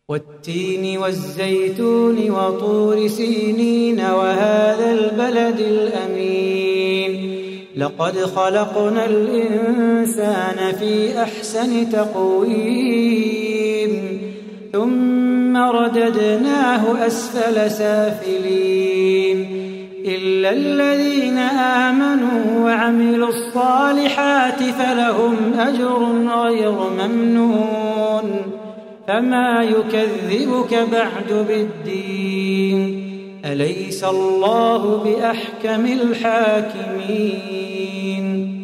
والتين والزيتون وطور سينين وهذا البلد الأمين لقد خلقنا الإنسان في أحسن تقويم ثم رددناه أسفل سافلين إلا الذين آمنوا وعملوا الصالحات فلهم أجر غير ممنون فما يكذبك بعد بالدين أليس الله بأحكم الحاكمين